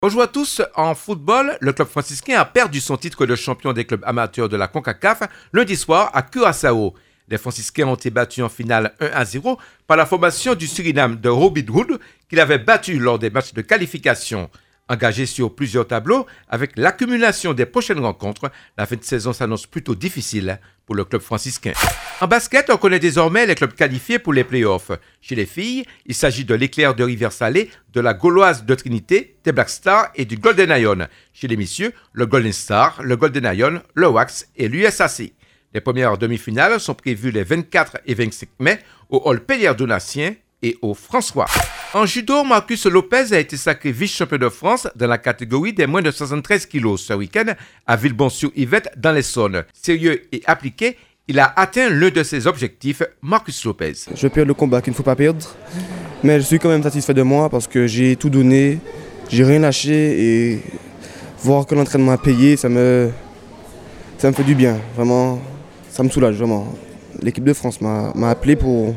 Bonjour à tous. En football, le club franciscain a perdu son titre de champion des clubs amateurs de la CONCACAF lundi soir à Curaçao. Les franciscains ont été battus en finale 1-0 par la formation du Suriname de Robin Hood qu'il avait battu lors des matchs de qualification. Engagé sur plusieurs tableaux, avec l'accumulation des prochaines rencontres, la fin de saison s'annonce plutôt difficile pour le club franciscain. En basket, on connaît désormais les clubs qualifiés pour les playoffs. Chez les filles, il s'agit de l'Éclair de Rivière-Salée, de la Gauloise de Trinité, des Black Stars et du Golden Iron. Chez les messieurs, le Golden Star, le Golden Iron, le Wax et l'USAC. Les premières demi-finales sont prévues les 24 et 25 mai au hall Pellière-Donatien et au François. En judo, Marcus Lopez a été sacré vice-champion de France dans la catégorie des moins de 73 kg ce week-end à Villebon-sur-Yvette dans l'Essonne. Sérieux et appliqué, il a atteint l'un de ses objectifs, Marcus Lopez. Je perds le combat qu'il ne faut pas perdre, mais je suis quand même satisfait de moi parce que j'ai tout donné, j'ai rien lâché et voir que l'entraînement a payé, ça me fait du bien, vraiment, ça me soulage vraiment. L'équipe de France m'a appelé pour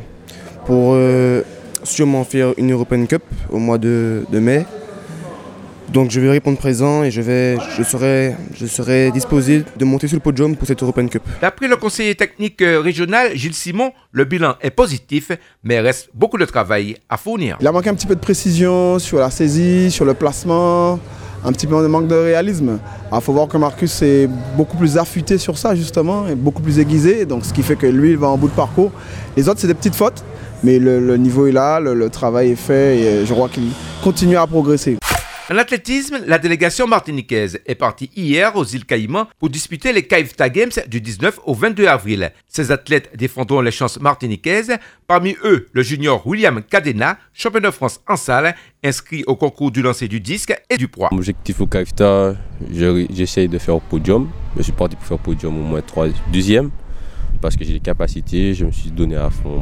sûrement faire une European Cup au mois de mai. Donc je vais répondre présent et je serai disposé de monter sur le podium pour cette European Cup. D'après le conseiller technique régional Gilles Simon, le bilan est positif, mais reste beaucoup de travail à fournir. Il a manqué un petit peu de précision sur la saisie, sur le placement, un petit peu de manque de réalisme. Il faut voir que Marcus est beaucoup plus affûté sur ça justement, et beaucoup plus aiguisé, donc ce qui fait que lui il va en bout de parcours. Les autres c'est des petites fautes, mais le niveau est là, le travail est fait et je crois qu'il continue à progresser. En athlétisme, la délégation martiniquaise est partie hier aux îles Caïmans pour disputer les Caïfta Games du 19 au 22 avril. Ces athlètes défendront les chances martiniquaises, parmi eux le junior William Cadena, champion de France en salle, inscrit au concours du lancer du disque et du poids. L'objectif au Caïfta, j'essaye de faire podium. Je suis parti pour faire podium au moins 2e parce que j'ai les capacités, je me suis donné à fond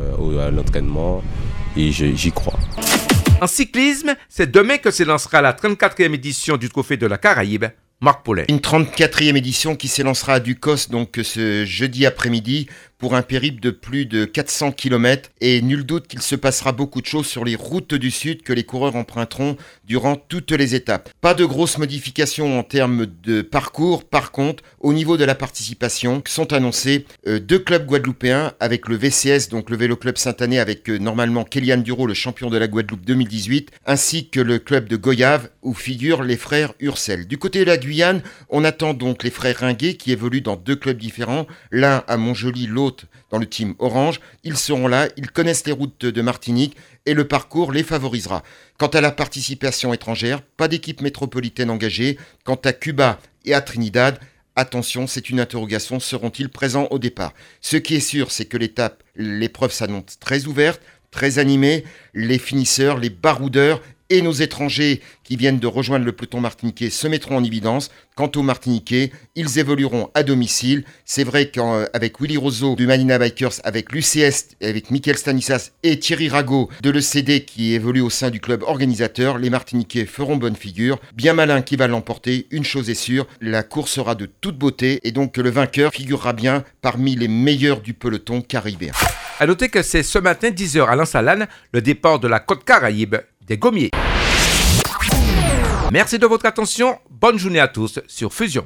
à l'entraînement et j'y crois. En cyclisme, c'est demain que s'élancera la 34e édition du Trophée de la Caraïbe. Marc Paulet. Une 34e édition qui s'élancera à Ducos donc ce jeudi après-midi pour un périple de plus de 400 km et nul doute qu'il se passera beaucoup de choses sur les routes du Sud que les coureurs emprunteront durant toutes les étapes. Pas de grosses modifications en termes de parcours. Par contre, au niveau de la participation, sont annoncés 2 clubs guadeloupéens avec le VCS, donc le Vélo Club Saint-Ané avec normalement Kélian Duro, le champion de la Guadeloupe 2018, ainsi que le club de Goyave où figurent les frères Ursel. Du côté de la Guyane, on attend donc les frères Ringuet qui évoluent dans 2 clubs différents, l'un à Montjoly, l'autre dans le team Orange. Ils seront là, ils connaissent les routes de Martinique et le parcours les favorisera. Quant à la participation étrangère, pas d'équipe métropolitaine engagée. Quant à Cuba et à Trinidad, attention, c'est une interrogation, seront-ils présents au départ? Ce qui est sûr, c'est que l'épreuve s'annonce très ouverte, très animée. Les finisseurs, les baroudeurs et nos étrangers qui viennent de rejoindre le peloton martiniquais se mettront en évidence. Quant aux Martiniquais, ils évolueront à domicile. C'est vrai qu'avec Willy Roseau du Manina Bikers, avec l'UCS, avec Michael Stanislas et Thierry Rago de l'ECD qui évolue au sein du club organisateur, les Martiniquais feront bonne figure. Bien malin qui va l'emporter, une chose est sûre, la course sera de toute beauté et donc le vainqueur figurera bien parmi les meilleurs du peloton caribéen. A noter que c'est ce matin 10h à Lansalane, le départ de la Côte Caraïbe des Gommiers. Merci de votre attention, bonne journée à tous sur Fusion.